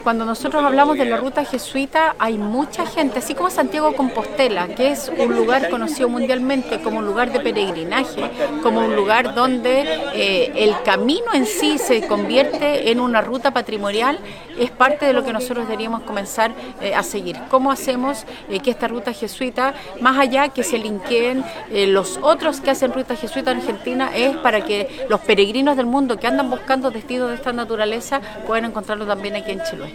Cuando nosotros hablamos de la ruta jesuita, hay mucha gente, así como Santiago Compostela, que es un lugar conocido mundialmente como un lugar de peregrinaje, como un lugar donde el camino en sí se convierte en una ruta patrimonial, es parte de lo que nosotros deberíamos comenzar a seguir. ¿Cómo hacemos que esta ruta jesuita, más allá que se linkeen los otros que hacen ruta jesuita en Argentina, es para que los peregrinos del mundo que andan buscando destinos de esta naturaleza puedan encontrarlo también aquí en Chiloé?